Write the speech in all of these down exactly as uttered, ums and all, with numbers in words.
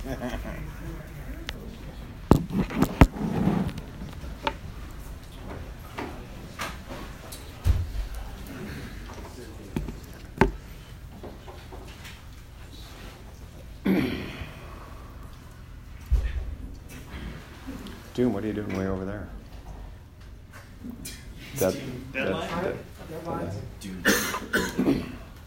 Doom, what are you doing way over there? That, Deadline? that, Deadline? Doom. Here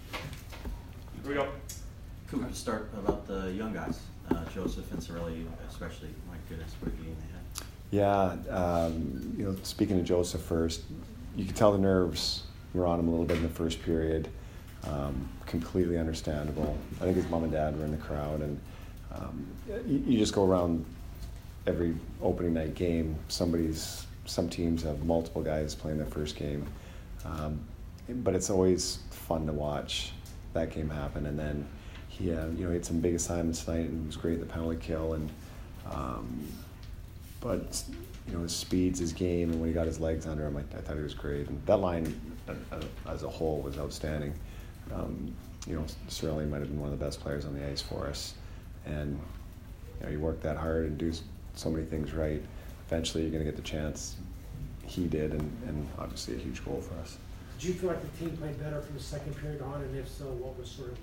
we go. Cool. To start about the young guys, uh, Joseph and Cirelli, especially. My goodness, what a game they had. Yeah, um, you know, speaking of Joseph first, you could tell the nerves were on him a little bit in the first period. Um, completely understandable. I think his mom and dad were in the crowd, and um, you, you just go around every opening night game. Somebody's, some teams have multiple guys playing their first game, um, but it's always fun to watch that game happen. And then he, uh, you know, he had some big assignments tonight, and he was great at the penalty kill. And um, but you know, his speeds, his game, and when he got his legs under him, I, I thought he was great. And that line, uh, as a whole, was outstanding. Um, you know, Cirelli might have been one of the best players on the ice for us, and you know, you work that hard and do so many things right. Eventually, you're going to get the chance. He did, and, and obviously a huge goal for us. Did you feel like the team played better from the second period on, and if so, what was sort of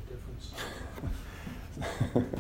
the difference?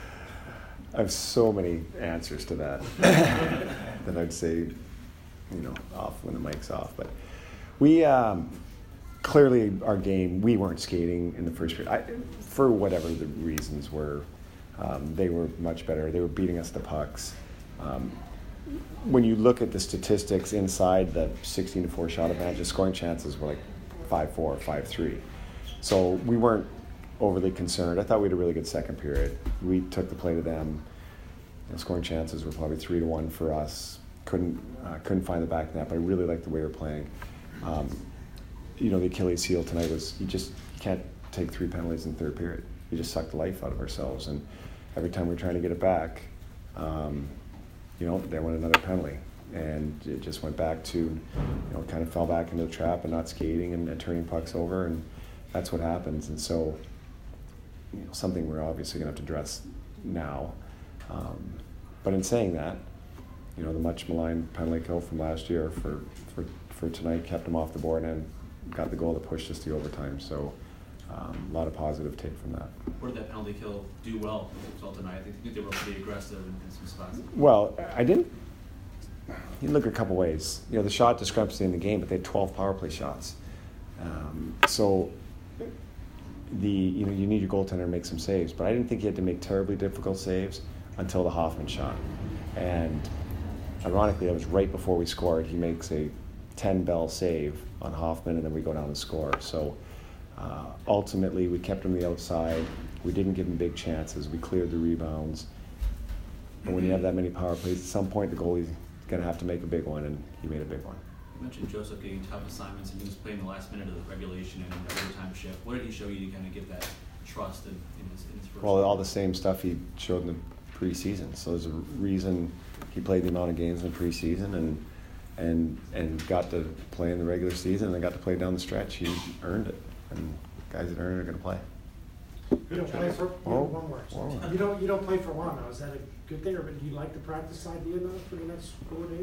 I have so many answers to that that I'd say, you know, off when the mic's off. But we um, clearly our game, we weren't skating in the first period. I, for whatever the reasons were, um, they were much better. They were beating us to pucks. Um, when you look at the statistics inside the sixteen to four shot advantage, scoring chances were like five four, five three. So we weren't overly concerned. I thought we had a really good second period. We took the play to them. You know, scoring chances were probably three to one for us. Couldn't uh, couldn't find the back net, but I really liked the way we were playing. Um, you know, the Achilles heel tonight was you just can't take three penalties in the third period. We just sucked the life out of ourselves, and every time we were trying to get it back, um, you know, they went another penalty, and it just went back to, you know, kind of fell back into the trap and not skating and, and turning pucks over, and that's what happens. And so, you know, something we're obviously going to have to address now. Um, but in saying that, you know, the much maligned penalty kill from last year for, for, for tonight kept them off the board and got the goal that pushed us to overtime. So um, a lot of positive take from that. Where did that penalty kill do well well tonight? I think they were pretty aggressive in, in some spots. Well, I didn't. You look a couple ways. You know, the shot discrepancy in the game, but they had twelve power play shots. Um, so the you know you need your goaltender to make some saves, but I didn't think he had to make terribly difficult saves until the Hoffman shot. And ironically, that was right before we scored. He makes a ten bell save on Hoffman, and then we go down and score. So uh, ultimately, we kept him the outside. We didn't give him big chances. We cleared the rebounds. But when you have that many power plays, at some point the goalie's going to have to make a big one, and he made a big one. You mentioned Joseph getting tough assignments, and he was playing the last minute of the regulation and an overtime shift. What did he show you to kind of get that trust in, in, his, in his first Well, game? all the same stuff he showed in the preseason. So there's a reason he played the amount of games in the preseason and and and got to play in the regular season and got to play down the stretch. He earned it, and guys that earn it are going to play. You don't play for Oh, one more. oh. You don't you don't play for long now. Is that a good thing, or do you like the practice idea though for the next four days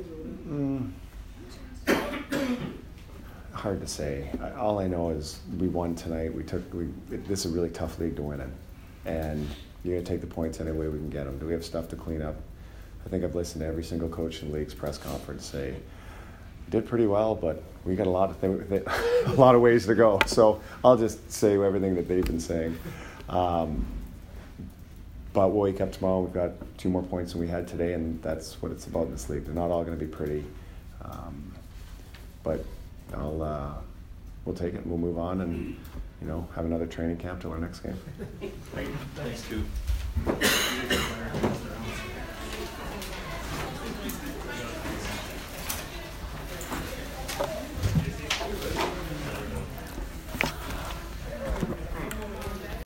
or whatever? Mm. Hard to say. I, all I know is we won tonight. We took. We it, this is a really tough league to win in, and you're gonna take the points any way we can get them. Do we have stuff to clean up? I think I've listened to every single coach in the league's press conference say, "Did pretty well, but we got a lot of th- th- a lot of ways to go." So I'll just say everything that they've been saying. Um, but we'll wake up tomorrow. We've got two more points than we had today, and that's what it's about in this league. They're not all going to be pretty, um, but I'll uh, we'll take it and we'll move on and you know have another training camp till our next game. Thanks, Coop.